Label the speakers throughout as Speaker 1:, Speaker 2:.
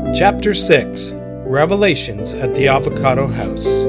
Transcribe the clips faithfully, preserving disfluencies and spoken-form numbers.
Speaker 1: Chapter six. Revelations at the Avocado House.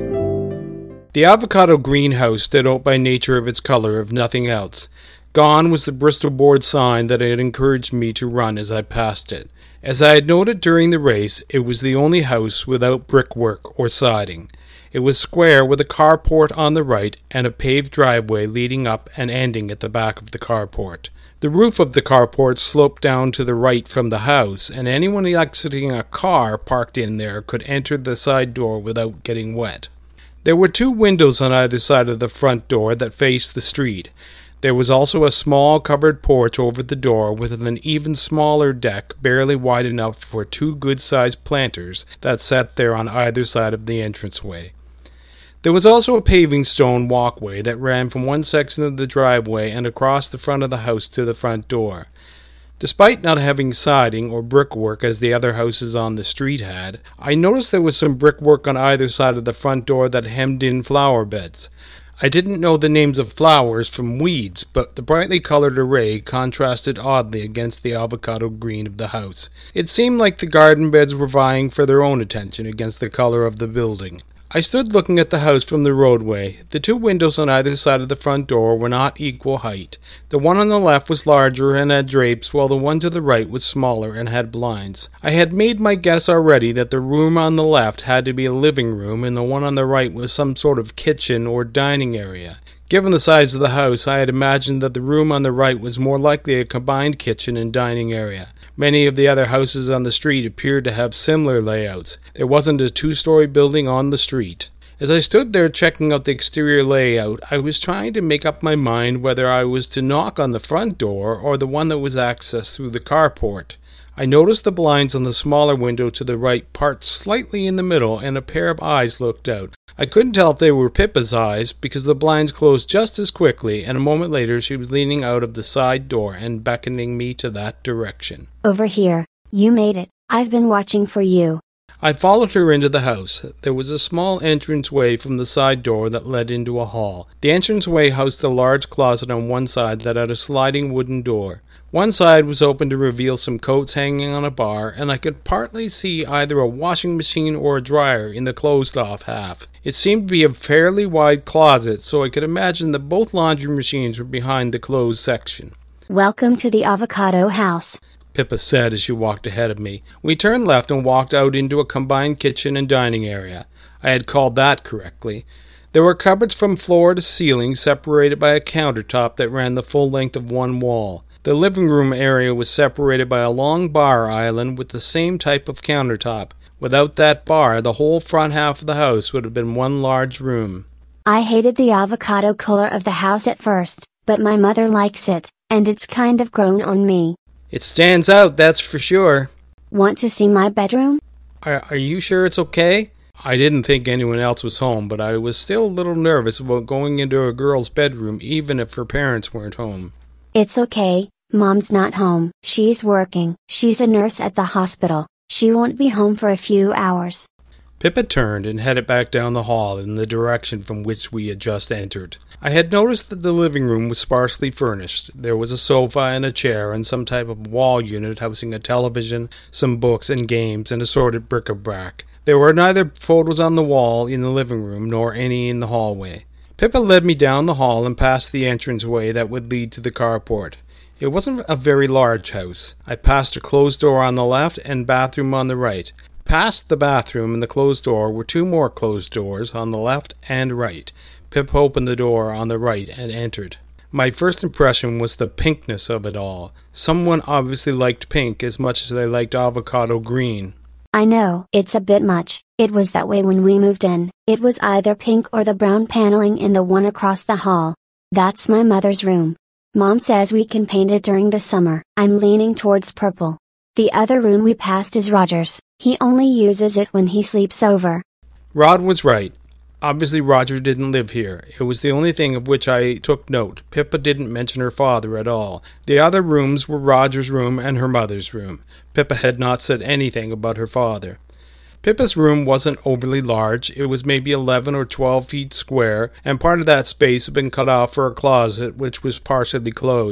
Speaker 1: The avocado greenhouse stood out by nature of its color, if nothing else. Gone was the Bristol board sign that had encouraged me to run as I passed it. As I had noted during the race, it was the only house without brickwork or siding. It was square with a carport on the right and a paved driveway leading up and ending at the back of the carport. The roof of the carport sloped down to the right from the house, and anyone exiting a car parked in there could enter the side door without getting wet. There were two windows on either side of the front door that faced the street. There was also a small covered porch over the door with an even smaller deck barely wide enough for two good-sized planters that sat there on either side of the entranceway. There was also a paving stone walkway that ran from one section of the driveway and across the front of the house to the front door. Despite not having siding or brickwork as the other houses on the street had, I noticed there was some brickwork on either side of the front door that hemmed in flower beds. I didn't know the names of flowers from weeds, but the brightly colored array contrasted oddly against the avocado green of the house. It seemed like the garden beds were vying for their own attention against the color of the building. I stood looking at the house from the roadway. The two windows on either side of the front door were not equal height. The one on the left was larger and had drapes, while the one to the right was smaller and had blinds. I had made my guess already that the room on the left had to be a living room and the one on the right was some sort of kitchen or dining area. Given the size of the house, I had imagined that the room on the right was more likely a combined kitchen and dining area. Many of the other houses on the street appeared to have similar layouts. There wasn't a two-story building on the street. As I stood there checking out the exterior layout, I was trying to make up my mind whether I was to knock on the front door or the one that was accessed through the carport. I noticed the blinds on the smaller window to the right part slightly in the middle, and a pair of eyes looked out. I couldn't tell if they were Pippa's eyes, because the blinds closed just as quickly, and a moment later she was leaning out of the side door and beckoning me to that direction.
Speaker 2: Over here. You made it. I've been watching for you.
Speaker 1: I followed her into the house. There was a small entranceway from the side door that led into a hall. The entranceway housed a large closet on one side that had a sliding wooden door. One side was open to reveal some coats hanging on a bar, and I could partly see either a washing machine or a dryer in the closed-off half. It seemed to be a fairly wide closet, so I could imagine that both laundry machines were behind the closed section.
Speaker 2: Welcome to the Avocado House,
Speaker 1: Pippa said as she walked ahead of me. We turned left and walked out into a combined kitchen and dining area. I had called that correctly. There were cupboards from floor to ceiling, separated by a countertop that ran the full length of one wall. The living room area was separated by a long bar island with the same type of countertop. Without that bar, the whole front half of the house would have been one large room.
Speaker 2: I hated the avocado color of the house at first, but my mother likes it, and it's kind of grown on me.
Speaker 1: It stands out, that's for sure.
Speaker 2: Want to see my bedroom?
Speaker 1: Are, are you sure it's okay? I didn't think anyone else was home, but I was still a little nervous about going into a girl's bedroom, even if her parents weren't home.
Speaker 2: It's okay. Mom's not home. She's working. She's a nurse at the hospital. She won't be home for a few hours.
Speaker 1: Pippa turned and headed back down the hall in the direction from which we had just entered. I had noticed that the living room was sparsely furnished. There was a sofa and a chair and some type of wall unit housing a television, some books and games, and assorted bric-a-brac. There were neither photos on the wall in the living room nor any in the hallway. Pippa led me down the hall and past the entranceway that would lead to the carport. It wasn't a very large house. I passed a closed door on the left and bathroom on the right. Past the bathroom and the closed door were two more closed doors on the left and right. Pip opened the door on the right and entered. My first impression was the pinkness of it all. Someone obviously liked pink as much as they liked avocado green.
Speaker 2: I know, it's a bit much. It was that way when we moved in. It was either pink or the brown paneling in the one across the hall. That's my mother's room. Mom says we can paint it during the summer. I'm leaning towards purple. The other room we passed is Roger's. He only uses it when he sleeps over.
Speaker 1: Rod was right. Obviously Roger didn't live here. It was the only thing of which I took note. Pippa didn't mention her father at all. The other rooms were Roger's room and her mother's room. Pippa had not said anything about her father. Pippa's room wasn't overly large. It was maybe eleven or twelve feet square, and part of that space had been cut off for a closet which was partially closed.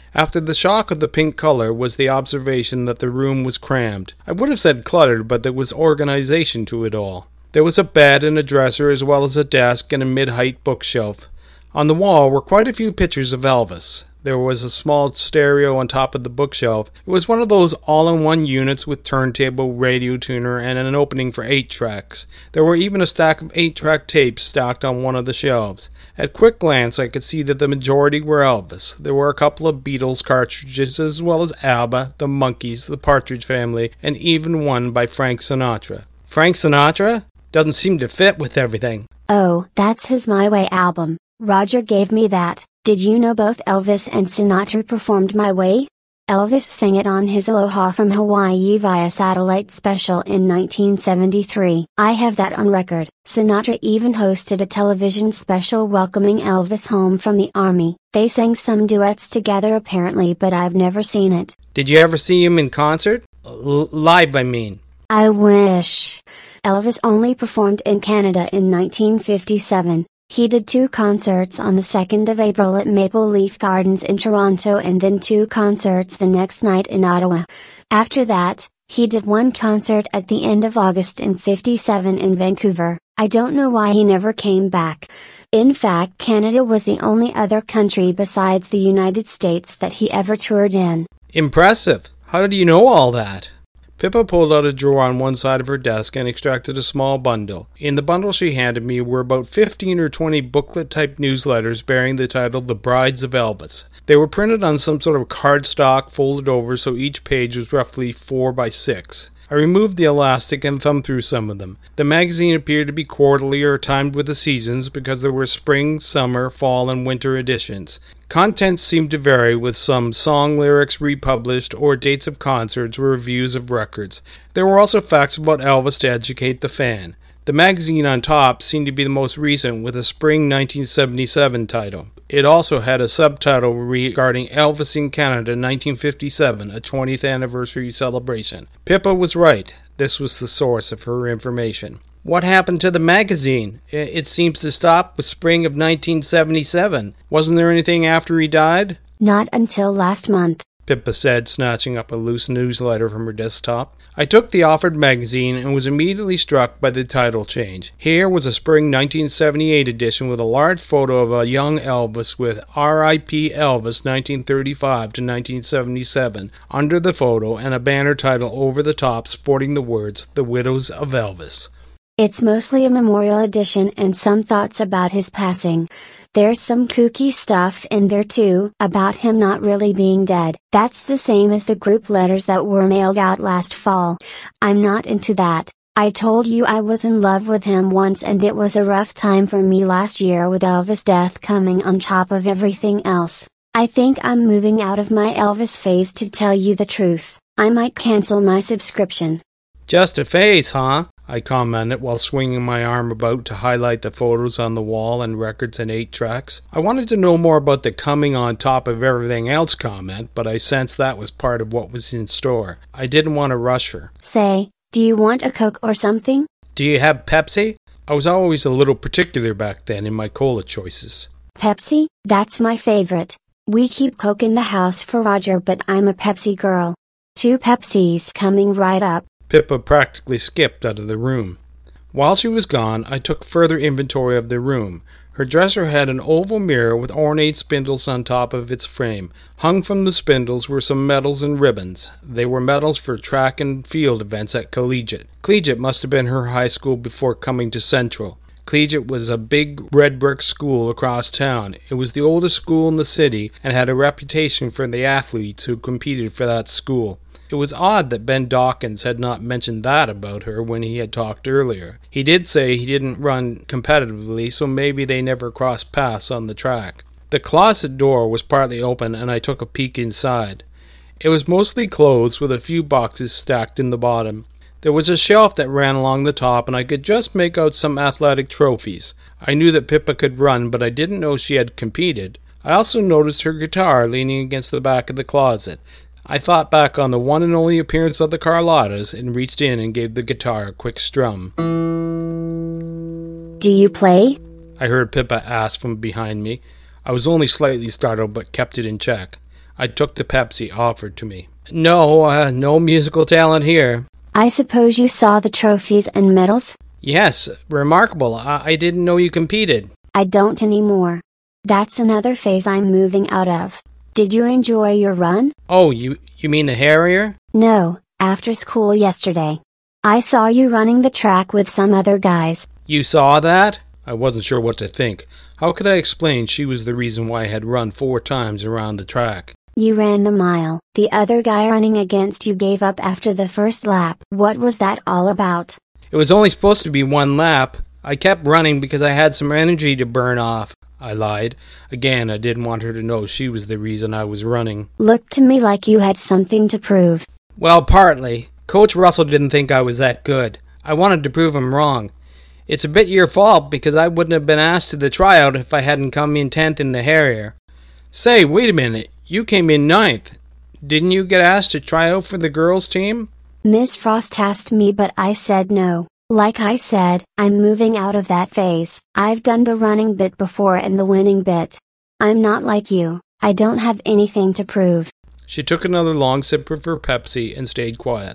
Speaker 1: After the shock of the pink color was the observation that the room was crammed. I would have said cluttered, but there was organization to it all. There was a bed and a dresser, as well as a desk and a mid-height bookshelf. On the wall were quite a few pictures of Elvis. There was a small stereo on top of the bookshelf. It was one of those all-in-one units with turntable, radio tuner, and an opening for eight tracks. There were even a stack of eight-track tapes stacked on one of the shelves. At quick glance, I could see that the majority were Elvis. There were a couple of Beatles cartridges, as well as ABBA, the Monkees, the Partridge Family, and even one by Frank Sinatra. Frank Sinatra? Doesn't seem to fit with everything.
Speaker 2: Oh, that's his My Way album. Roger gave me that. Did you know both Elvis and Sinatra performed My Way? Elvis sang it on his Aloha from Hawaii via satellite special in nineteen seventy-three. I have that on record. Sinatra even hosted a television special welcoming Elvis home from the army. They sang some duets together apparently, but I've never seen it.
Speaker 1: Did you ever see him in concert? L- live, I mean.
Speaker 2: I wish. Elvis only performed in Canada in nineteen fifty-seven. He did two concerts on the second of April at Maple Leaf Gardens in Toronto and then two concerts the next night in Ottawa. After that, he did one concert at the end of August in fifty-seven in Vancouver. I don't know why he never came back. In fact, Canada was the only other country besides the United States that he ever toured in.
Speaker 1: Impressive. How did you know all that? Pippa pulled out a drawer on one side of her desk and extracted a small bundle. In the bundle she handed me were about fifteen or twenty booklet-type newsletters bearing the title The Brides of Elvis. They were printed on some sort of cardstock, folded over, so each page was roughly four by six. I removed the elastic and thumbed through some of them. The magazine appeared to be quarterly or timed with the seasons because there were spring, summer, fall, and winter editions. Contents seemed to vary, with some song lyrics republished or dates of concerts or reviews of records. There were also facts about Elvis to educate the fan. The magazine on top seemed to be the most recent, with a spring nineteen seventy-seven title. It also had a subtitle regarding Elvis in Canada nineteen fifty-seven, a twentieth anniversary celebration. Pippa was right. This was the source of her information. What happened to the magazine? It seems to stop with spring of nineteen seventy-seven. Wasn't there anything after he died?
Speaker 2: Not until last month,
Speaker 1: Pippa said, snatching up a loose newsletter from her desktop. I took the offered magazine and was immediately struck by the title change. Here was a spring nineteen seventy-eight edition with a large photo of a young Elvis with R I P Elvis nineteen thirty-five to nineteen seventy-seven under the photo, and a banner title over the top sporting the words, The Widows of Elvis.
Speaker 2: It's mostly a memorial edition and some thoughts about his passing. There's some kooky stuff in there too, about him not really being dead. That's the same as the group letters that were mailed out last fall. I'm not into that. I told you I was in love with him once and it was a rough time for me last year with Elvis' death coming on top of everything else. I think I'm moving out of my Elvis phase, to tell you the truth. I might cancel my subscription.
Speaker 1: Just a phase, huh? I commented while swinging my arm about to highlight the photos on the wall and records and eight tracks. I wanted to know more about the coming on top of everything else comment, but I sensed that was part of what was in store. I didn't want to rush her.
Speaker 2: Say, do you want a Coke or something?
Speaker 1: Do you have Pepsi? I was always a little particular back then in my cola choices.
Speaker 2: Pepsi? That's my favorite. We keep Coke in the house for Roger, but I'm a Pepsi girl. Two Pepsis coming right up.
Speaker 1: Pippa practically skipped out of the room. While she was gone, I took further inventory of the room. Her dresser had an oval mirror with ornate spindles on top of its frame. Hung from the spindles were some medals and ribbons. They were medals for track and field events at Collegiate. Collegiate must have been her high school before coming to Central. Collegiate was a big red brick school across town. It was the oldest school in the city and had a reputation for the athletes who competed for that school. It was odd that Ben Dawkins had not mentioned that about her when he had talked earlier. He did say he didn't run competitively, so maybe they never crossed paths on the track. The closet door was partly open and I took a peek inside. It was mostly clothes with a few boxes stacked in the bottom. There was a shelf that ran along the top and I could just make out some athletic trophies. I knew that Pippa could run, but I didn't know she had competed. I also noticed her guitar leaning against the back of the closet. I thought back on the one and only appearance of the Carlottas and reached in and gave the guitar a quick strum.
Speaker 2: Do you play?
Speaker 1: I heard Pippa ask from behind me. I was only slightly startled but kept it in check. I took the Pepsi offered to me. No, uh, no musical talent here.
Speaker 2: I suppose you saw the trophies and medals?
Speaker 1: Yes, remarkable. I, I didn't know you competed.
Speaker 2: I don't anymore. That's another phase I'm moving out of. Did you enjoy your run?
Speaker 1: Oh, you, you mean the Harrier?
Speaker 2: No, after school yesterday. I saw you running the track with some other guys.
Speaker 1: You saw that? I wasn't sure what to think. How could I explain she was the reason why I had run four times around the track?
Speaker 2: You ran the mile. The other guy running against you gave up after the first lap. What was that all about?
Speaker 1: It was only supposed to be one lap. I kept running because I had some energy to burn off. I lied. Again, I didn't want her to know she was the reason I was running.
Speaker 2: Looked to me like you had something to prove.
Speaker 1: Well, partly. Coach Russell didn't think I was that good. I wanted to prove him wrong. It's a bit your fault because I wouldn't have been asked to the tryout if I hadn't come in tenth in the Harrier. Say, wait a minute. You came in ninth. Didn't you get asked to try out for the girls' team?
Speaker 2: Miss Frost asked me, but I said no. Like I said, I'm moving out of that phase. I've done the running bit before and the winning bit. I'm not like you. I don't have anything to prove.
Speaker 1: She took another long sip of her Pepsi and stayed quiet.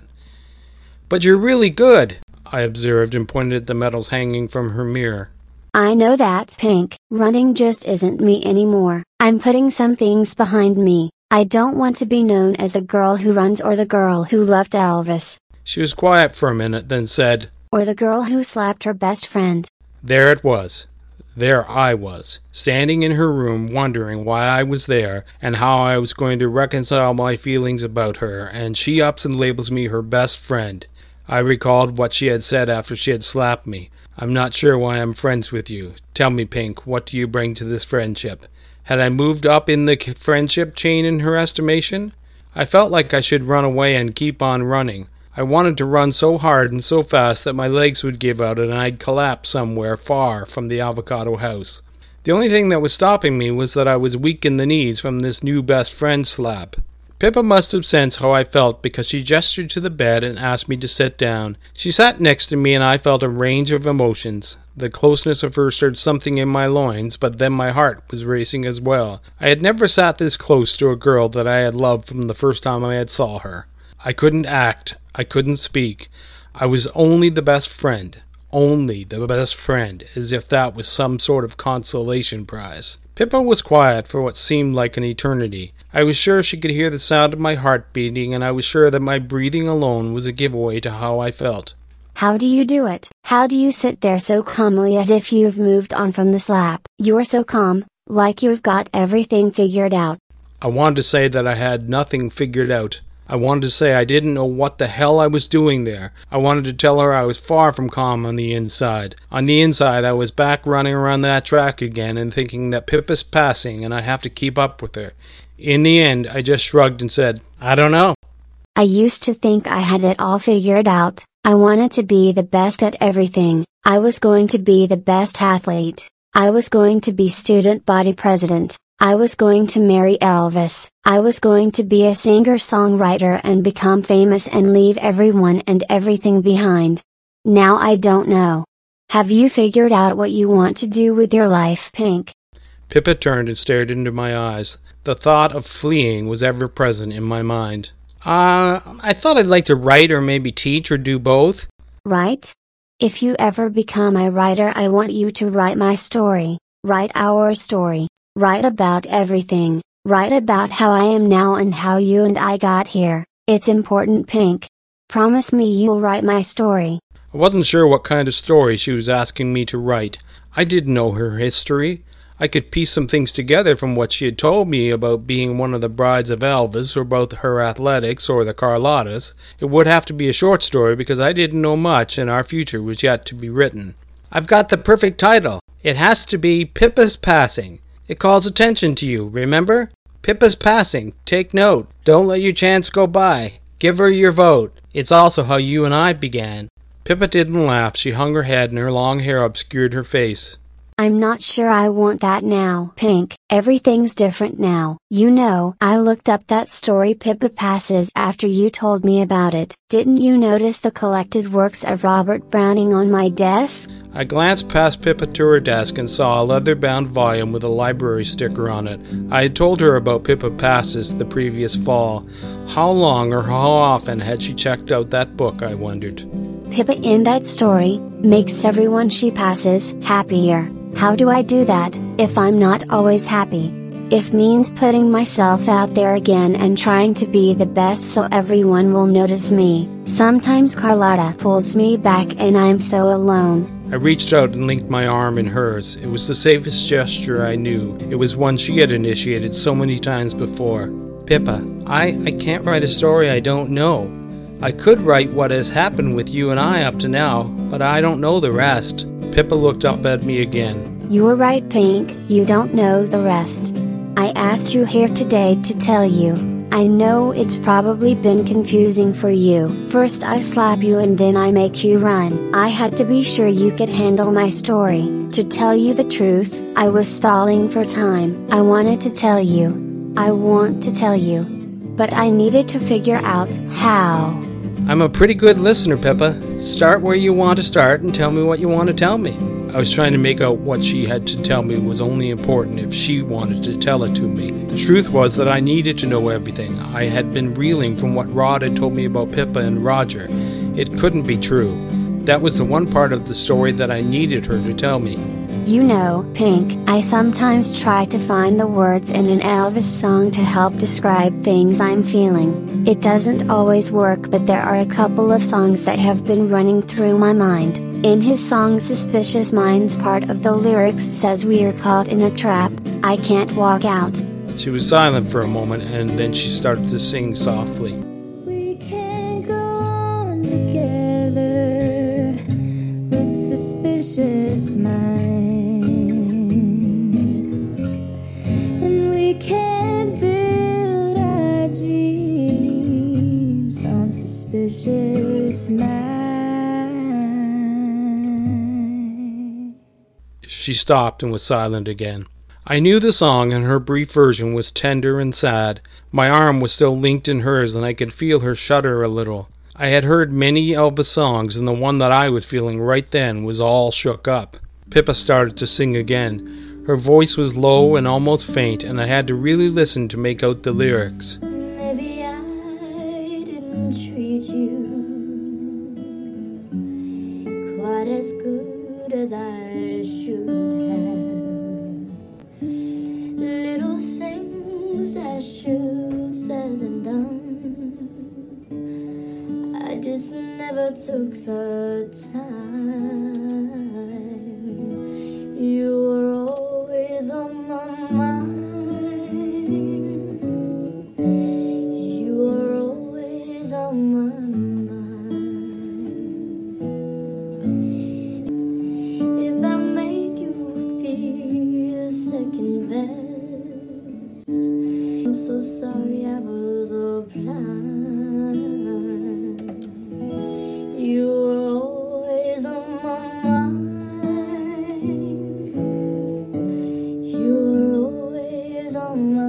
Speaker 1: But you're really good, I observed and pointed at the medals hanging from her mirror.
Speaker 2: I know that, Pink. Running just isn't me anymore. I'm putting some things behind me. I don't want to be known as the girl who runs or the girl who loved Elvis.
Speaker 1: She was quiet for a minute, then said,
Speaker 2: Or the girl who slapped her best friend.
Speaker 1: There it was. There I was, standing in her room wondering why I was there and how I was going to reconcile my feelings about her, and she ups and labels me her best friend. I recalled what she had said after she had slapped me. I'm not sure why I'm friends with you. Tell me, Pink, what do you bring to this friendship? Had I moved up in the friendship chain in her estimation? I felt like I should run away and keep on running. I wanted to run so hard and so fast that my legs would give out and I'd collapse somewhere far from the avocado house. The only thing that was stopping me was that I was weak in the knees from this new best friend slap. Pippa must have sensed how I felt because she gestured to the bed and asked me to sit down. She sat next to me and I felt a range of emotions. The closeness of her stirred something in my loins, but then my heart was racing as well. I had never sat this close to a girl that I had loved from the first time I had saw her. I couldn't act. I couldn't speak. I was only the best friend. Only the best friend, as if that was some sort of consolation prize. Pippa was quiet for what seemed like an eternity. I was sure she could hear the sound of my heart beating, and I was sure that my breathing alone was a giveaway to how I felt.
Speaker 2: How do you do it? How do you sit there so calmly as if you've moved on from the slap? You're so calm, like you've got everything figured out.
Speaker 1: I wanted to say that I had nothing figured out. I wanted to say I didn't know what the hell I was doing there. I wanted to tell her I was far from calm on the inside. On the inside, I was back running around that track again and thinking that Pippa's passing and I have to keep up with her. In the end, I just shrugged and said, I don't know.
Speaker 2: I used to think I had it all figured out. I wanted to be the best at everything. I was going to be the best athlete. I was going to be student body president. I was going to marry Elvis. I was going to be a singer-songwriter and become famous and leave everyone and everything behind. Now I don't know. Have you figured out what you want to do with your life, Pink?
Speaker 1: Pippa turned and stared into my eyes. The thought of fleeing was ever present in my mind. Uh, I thought I'd like to write or maybe teach or do both.
Speaker 2: Write? If you ever become a writer, I want you to write my story. Write our story. Write about everything. Write about how I am now and how you and I got here. It's important, Pink. Promise me you'll write my story.
Speaker 1: I wasn't sure what kind of story she was asking me to write. I didn't know her history. I could piece some things together from what she had told me about being one of the brides of Elvis or about her athletics or the Carlottas. It would have to be a short story because I didn't know much and our future was yet to be written. I've got the perfect title. It has to be Pippa's Passing. It calls attention to you, remember? Pippa's Passing. Take note. Don't let your chance go by. Give her your vote. It's also how you and I began. Pippa didn't laugh. She hung her head and her long hair obscured her face.
Speaker 2: I'm not sure I want that now, Pink. Everything's different now. You know, I looked up that story Pippa Passes after you told me about it. Didn't you notice the collected works of Robert Browning on my desk?
Speaker 1: I glanced past Pippa to her desk and saw a leather-bound volume with a library sticker on it. I had told her about Pippa Passes the previous fall. How long or how often had she checked out that book, I wondered.
Speaker 2: Pippa in that story makes everyone she passes happier. How do I do that, if I'm not always happy? If means putting myself out there again and trying to be the best so everyone will notice me. Sometimes Carlotta pulls me back and I'm so alone.
Speaker 1: I reached out and linked my arm in hers. It was the safest gesture I knew. It was one she had initiated so many times before. Pippa, I, I can't write a story I don't know. I could write what has happened with you and I up to now, but I don't know the rest. Pippa looked up at me again.
Speaker 2: You were right, Pink, you don't know the rest. I asked you here today to tell you. I know it's probably been confusing for you. First I slap you and then I make you run. I had to be sure you could handle my story. To tell you the truth, I was stalling for time. I wanted to tell you. I want to tell you. But I needed to figure out how.
Speaker 1: I'm a pretty good listener, Pippa. Start where you want to start and tell me what you want to tell me. I was trying to make out what she had to tell me was only important if she wanted to tell it to me. The truth was that I needed to know everything. I had been reeling from what Rod had told me about Pippa and Roger. It couldn't be true. That was the one part of the story that I needed her to tell me.
Speaker 2: You know, Pink, I sometimes try to find the words in an Elvis song to help describe things I'm feeling. It doesn't always work, but there are a couple of songs that have been running through my mind. In his song Suspicious Minds, part of the lyrics says we're caught in a trap, I can't walk out.
Speaker 1: She was silent for a moment and then she started to sing softly.
Speaker 3: We can't go on together with suspicious minds, and we can't build our dreams on suspicious minds.
Speaker 1: She stopped and was silent again. I knew the song, and her brief version was tender and sad. My arm was still linked in hers, and I could feel her shudder a little. I had heard many Elvis songs, and the one that I was feeling right then was all shook up. Pippa started to sing again. Her voice was low and almost faint, and I had to really listen to make out the lyrics.
Speaker 3: Maybe I didn't treat you quite as good as I should have. Little things I should said and done, I just never took the time. You were always on my mind. You were always on my mind. If I make you feel second best, I'm so sorry I was a blind. You were always on my mind. You were always on my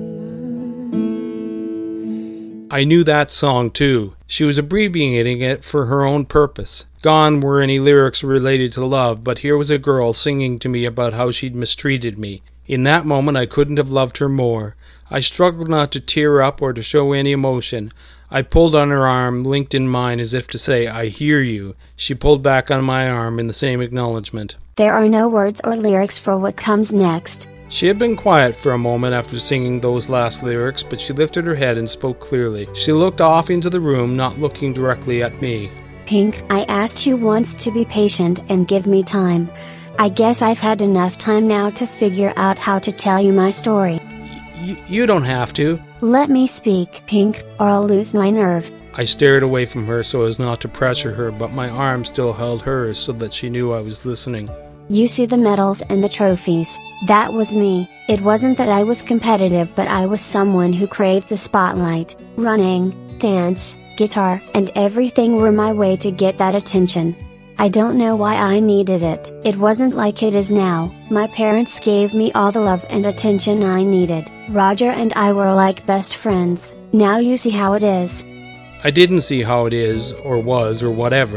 Speaker 3: mind.
Speaker 1: I knew that song too. She was abbreviating it for her own purpose. Gone were any lyrics related to love, but here was a girl singing to me about how she'd mistreated me. In that moment I couldn't have loved her more. I struggled not to tear up or to show any emotion. I pulled on her arm, linked in mine as if to say, I hear you. She pulled back on my arm in the same acknowledgement.
Speaker 2: There are no words or lyrics for what comes next.
Speaker 1: She had been quiet for a moment after singing those last lyrics, but she lifted her head and spoke clearly. She looked off into the room, not looking directly at me.
Speaker 2: Pink, I asked you once to be patient and give me time. I guess I've had enough time now to figure out how to tell you my story.
Speaker 1: Y- you don't have to.
Speaker 2: Let me speak, Pink, or I'll lose my nerve.
Speaker 1: I stared away from her so as not to pressure her, but my arm still held hers so that she knew I was listening.
Speaker 2: You see the medals and the trophies. That was me. It wasn't that I was competitive, but I was someone who craved the spotlight. Running, dance, guitar, and everything were my way to get that attention. I don't know why I needed it. It wasn't like it is now. My parents gave me all the love and attention I needed. Roger and I were like best friends. Now you see how it is.
Speaker 1: I didn't see how it is, or was, or whatever.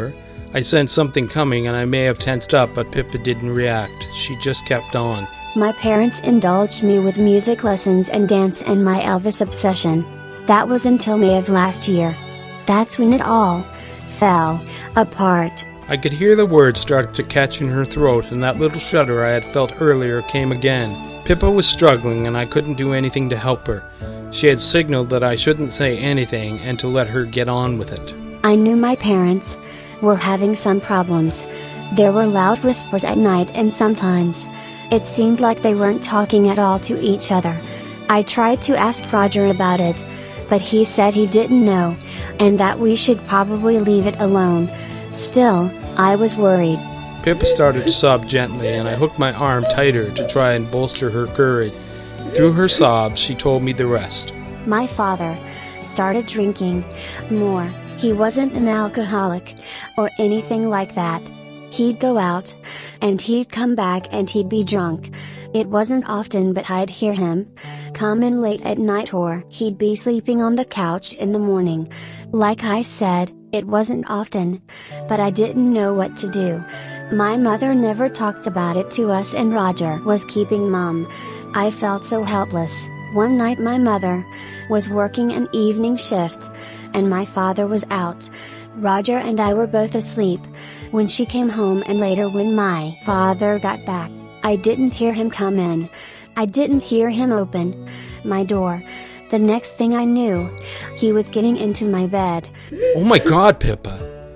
Speaker 1: I sensed something coming and I may have tensed up, but Pippa didn't react. She just kept on.
Speaker 2: My parents indulged me with music lessons and dance and my Elvis obsession. That was until May of last year. That's when it all fell apart.
Speaker 1: I could hear the words start to catch in her throat, and that little shudder I had felt earlier came again. Pippa was struggling and I couldn't do anything to help her. She had signaled that I shouldn't say anything and to let her get on with it.
Speaker 2: I knew my parents were having some problems. There were loud whispers at night and sometimes it seemed like they weren't talking at all to each other. I tried to ask Roger about it, but he said he didn't know, and that we should probably leave it alone. Still, I was worried.
Speaker 1: Pippa started to sob gently, and I hooked my arm tighter to try and bolster her courage. Through her sobs, she told me the rest.
Speaker 2: My father started drinking more. He wasn't an alcoholic or anything like that. He'd go out, and he'd come back and he'd be drunk. It wasn't often, but I'd hear him come in late at night, or he'd be sleeping on the couch in the morning. Like I said, it wasn't often, but I didn't know what to do. My mother never talked about it to us, and Roger was keeping Mom. I felt so helpless. One night my mother was working an evening shift, and my father was out. Roger and I were both asleep when she came home, and later when my father got back, I didn't hear him come in. I didn't hear him open my door. The next thing I knew, he was getting into my bed.
Speaker 1: Oh my God, Pippa!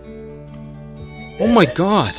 Speaker 1: Oh my God!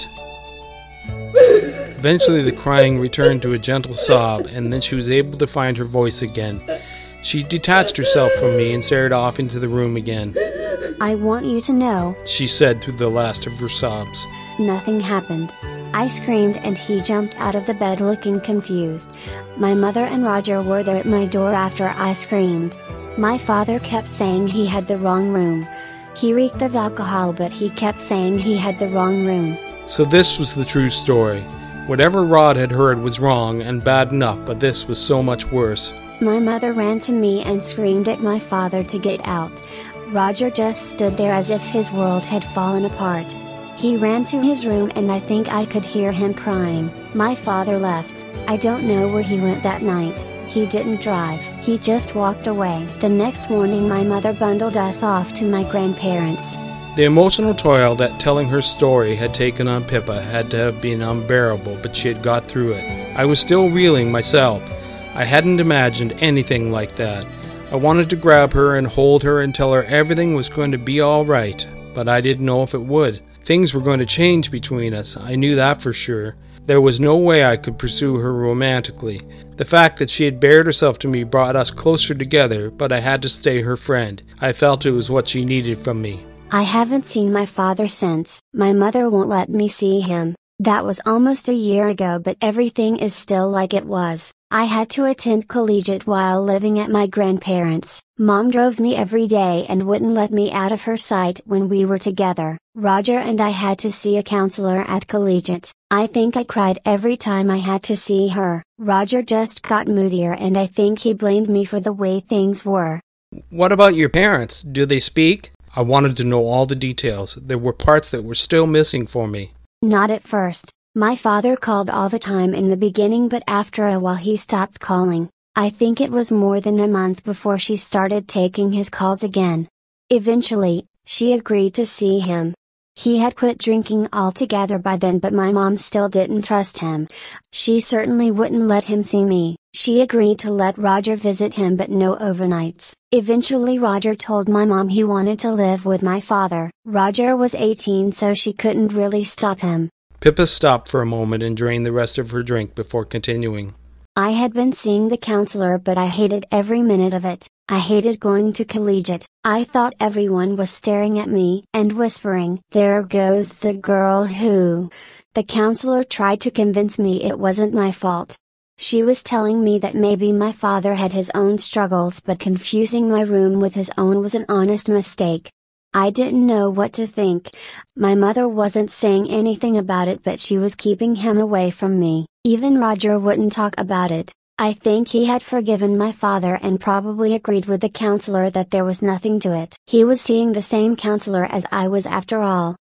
Speaker 1: Eventually the crying returned to a gentle sob, and then she was able to find her voice again. She detached herself from me and stared off into the room again.
Speaker 2: I want you to know,
Speaker 1: she said through the last of her sobs.
Speaker 2: Nothing happened. I screamed and he jumped out of the bed looking confused. My mother and Roger were there at my door after I screamed. My father kept saying he had the wrong room. He reeked of alcohol, but he kept saying he had the wrong room.
Speaker 1: So this was the true story. Whatever Rod had heard was wrong and bad enough, but this was so much worse.
Speaker 2: My mother ran to me and screamed at my father to get out. Roger just stood there as if his world had fallen apart. He ran to his room and I think I could hear him crying. My father left. I don't know where he went that night. He didn't drive. He just walked away. The next morning my mother bundled us off to my grandparents.
Speaker 1: The emotional toil that telling her story had taken on Pippa had to have been unbearable, but she had got through it. I was still reeling myself. I hadn't imagined anything like that. I wanted to grab her and hold her and tell her everything was going to be all right, but I didn't know if it would. Things were going to change between us, I knew that for sure. There was no way I could pursue her romantically. The fact that she had bared herself to me brought us closer together, but I had to stay her friend. I felt it was what she needed from me.
Speaker 2: I haven't seen my father since. My mother won't let me see him. That was almost a year ago, but everything is still like it was. I had to attend collegiate while living at my grandparents'. Mom drove me every day and wouldn't let me out of her sight when we were together. Roger and I had to see a counselor at collegiate. I think I cried every time I had to see her. Roger just got moodier and I think he blamed me for the way things were.
Speaker 1: What about your parents? Do they speak? I wanted to know all the details. There were parts that were still missing for me.
Speaker 2: Not at first. My father called all the time in the beginning, but after a while he stopped calling. I think it was more than a month before she started taking his calls again. Eventually, she agreed to see him. He had quit drinking altogether by then, but my mom still didn't trust him. She certainly wouldn't let him see me. She agreed to let Roger visit him, but no overnights. Eventually Roger told my mom he wanted to live with my father. Roger was eighteen, so she couldn't really stop him.
Speaker 1: Pippa stopped for a moment and drained the rest of her drink before continuing.
Speaker 2: I had been seeing the counselor, but I hated every minute of it. I hated going to collegiate. I thought everyone was staring at me and whispering, "There goes the girl who..." The counselor tried to convince me it wasn't my fault. She was telling me that maybe my father had his own struggles, but confusing my room with his own was an honest mistake. I didn't know what to think. My mother wasn't saying anything about it, but she was keeping him away from me. Even Roger wouldn't talk about it. I think he had forgiven my father and probably agreed with the counselor that there was nothing to it. He was seeing the same counselor as I was after all.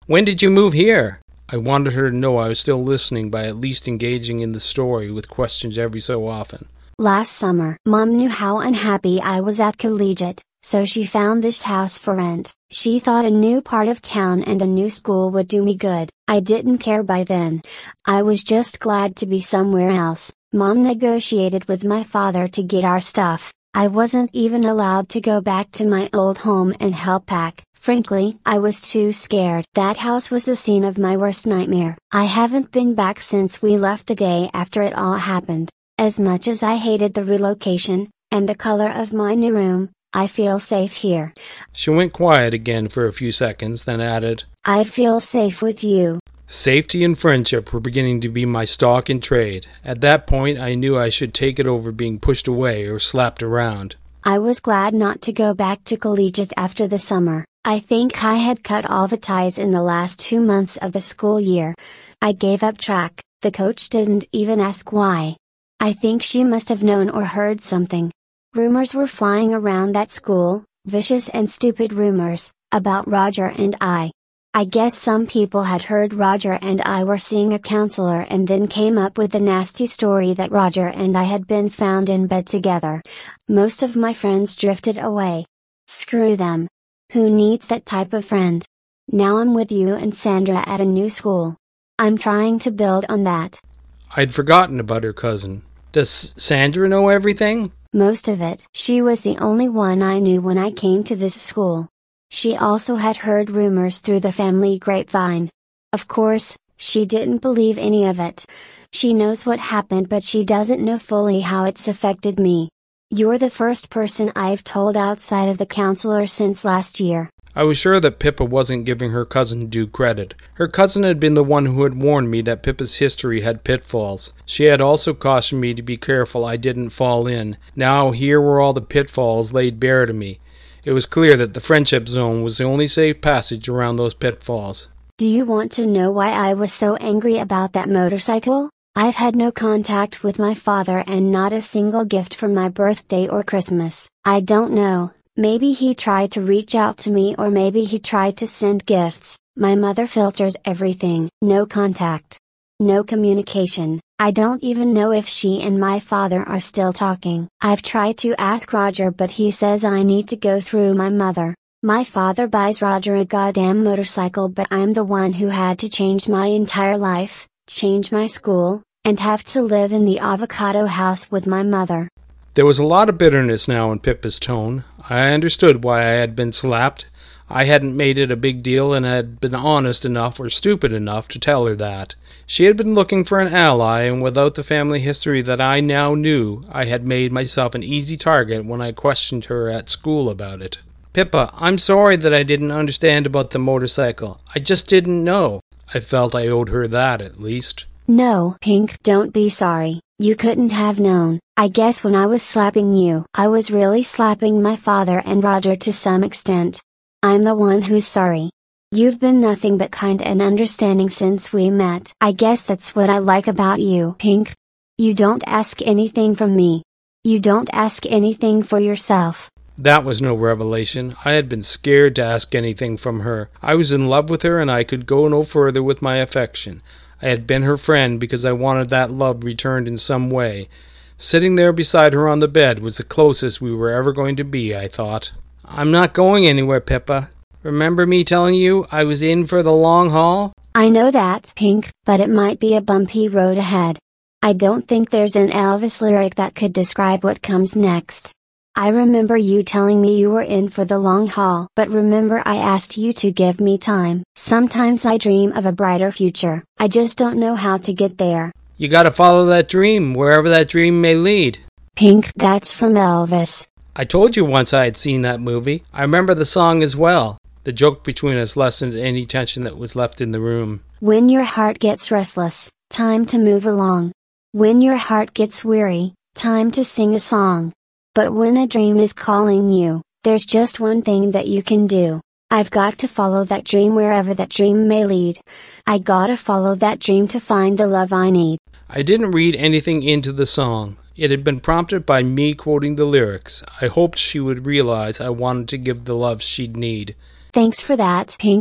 Speaker 1: When did you move here? I wanted her to know I was still listening by at least engaging in the story with questions every so often.
Speaker 2: Last summer. Mom knew how unhappy I was at collegiate, so she found this house for rent. She thought a new part of town and a new school would do me good. I didn't care by then. I was just glad to be somewhere else. Mom negotiated with my father to get our stuff. I wasn't even allowed to go back to my old home and help pack. Frankly, I was too scared. That house was the scene of my worst nightmare. I haven't been back since we left the day after it all happened. As much as I hated the relocation, and the color of my new room, I feel safe here.
Speaker 1: She went quiet again for a few seconds, then added,
Speaker 2: I feel safe with you.
Speaker 1: Safety and friendship were beginning to be my stock in trade. At that point, I knew I should take it over being pushed away or slapped around.
Speaker 2: I was glad not to go back to collegiate after the summer. I think I had cut all the ties in the last two months of the school year. I gave up track. The coach didn't even ask why. I think she must have known or heard something. Rumors were flying around that school, vicious and stupid rumors, about Roger and I. I guess some people had heard Roger and I were seeing a counselor and then came up with the nasty story that Roger and I had been found in bed together. Most of my friends drifted away. Screw them. Who needs that type of friend? Now I'm with you and Sandra at a new school. I'm trying to build on that.
Speaker 1: I'd forgotten about her cousin. Does Sandra know everything?
Speaker 2: Most of it. She was the only one I knew when I came to this school. She also had heard rumors through the family grapevine. Of course, she didn't believe any of it. She knows what happened, but she doesn't know fully how it's affected me. You're the first person I've told outside of the counselor since last year.
Speaker 1: I was sure that Pippa wasn't giving her cousin due credit. Her cousin had been the one who had warned me that Pippa's history had pitfalls. She had also cautioned me to be careful I didn't fall in. Now here were all the pitfalls laid bare to me. It was clear that the friendship zone was the only safe passage around those pitfalls.
Speaker 2: Do you want to know why I was so angry about that motorcycle? I've had no contact with my father and not a single gift for my birthday or Christmas. I don't know, maybe he tried to reach out to me or maybe he tried to send gifts. My mother filters everything. No contact. No communication. I don't even know if she and my father are still talking. I've tried to ask Roger, but he says I need to go through my mother. My father buys Roger a goddamn motorcycle, but I'm the one who had to change my entire life, change my school, and have to live in the avocado house with my mother.
Speaker 1: There was a lot of bitterness now in Pippa's tone. I understood why I had been slapped. I hadn't made it a big deal and had been honest enough or stupid enough to tell her that. She had been looking for an ally, and without the family history that I now knew, I had made myself an easy target when I questioned her at school about it. Pippa, I'm sorry that I didn't understand about the motorcycle. I just didn't know. I felt I owed her that, at least.
Speaker 2: No, Pink, don't be sorry. You couldn't have known. I guess when I was slapping you, I was really slapping my father and Roger to some extent. I'm the one who's sorry. You've been nothing but kind and understanding since we met. I guess that's what I like about you, Pink. You don't ask anything from me. You don't ask anything for yourself.
Speaker 1: That was no revelation. I had been scared to ask anything from her. I was in love with her and I could go no further with my affection. I had been her friend because I wanted that love returned in some way. Sitting there beside her on the bed was the closest we were ever going to be, I thought. I'm not going anywhere, Pippa. Remember me telling you I was in for the long haul?
Speaker 2: I know that, Pink, but it might be a bumpy road ahead. I don't think there's an Elvis lyric that could describe what comes next. I remember you telling me you were in for the long haul, but remember I asked you to give me time. Sometimes I dream of a brighter future. I just don't know how to get there.
Speaker 1: You gotta follow that dream, wherever that dream may lead.
Speaker 2: Pink, that's from Elvis.
Speaker 1: I told you once I had seen that movie. I remember the song as well. The joke between us lessened any tension that was left in the room.
Speaker 2: When your heart gets restless, time to move along. When your heart gets weary, time to sing a song. But when a dream is calling you, there's just one thing that you can do. I've got to follow that dream wherever that dream may lead. I gotta follow that dream to find the love I need.
Speaker 1: I didn't read anything into the song. It had been prompted by me quoting the lyrics. I hoped she would realize I wanted to give the love she'd need.
Speaker 2: Thanks for that, Pink.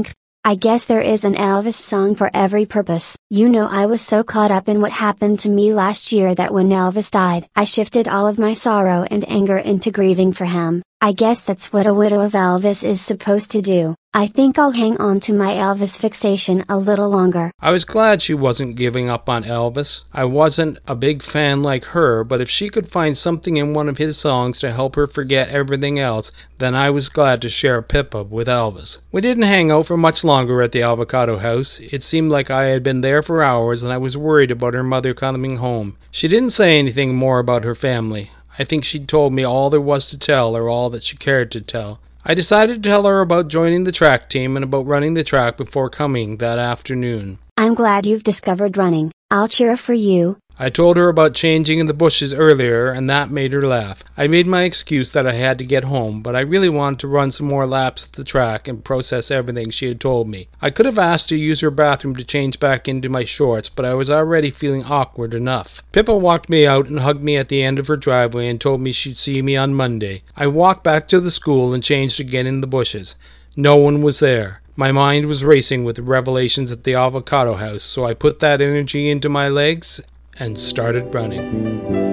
Speaker 2: I guess there is an Elvis song for every purpose. You know, I was so caught up in what happened to me last year that when Elvis died, I shifted all of my sorrow and anger into grieving for him. I guess that's what a widow of Elvis is supposed to do. I think I'll hang on to my Elvis fixation a little longer.
Speaker 1: I was glad she wasn't giving up on Elvis. I wasn't a big fan like her, but if she could find something in one of his songs to help her forget everything else, then I was glad to share Pippa with Elvis. We didn't hang out for much longer at the Avocado House. It seemed like I had been there for hours, and I was worried about her mother coming home. She didn't say anything more about her family. I think she'd told me all there was to tell, or all that she cared to tell. I decided to tell her about joining the track team and about running the track before coming that afternoon.
Speaker 2: I'm glad you've discovered running. I'll cheer for you.
Speaker 1: I told her about changing in the bushes earlier, and that made her laugh. I made my excuse that I had to get home, but I really wanted to run some more laps at the track and process everything she had told me. I could have asked her to use her bathroom to change back into my shorts, but I was already feeling awkward enough. Pippa walked me out and hugged me at the end of her driveway and told me she'd see me on Monday. I walked back to the school and changed again in the bushes. No one was there. My mind was racing with the revelations at the Avocado House, so I put that energy into my legs and started running.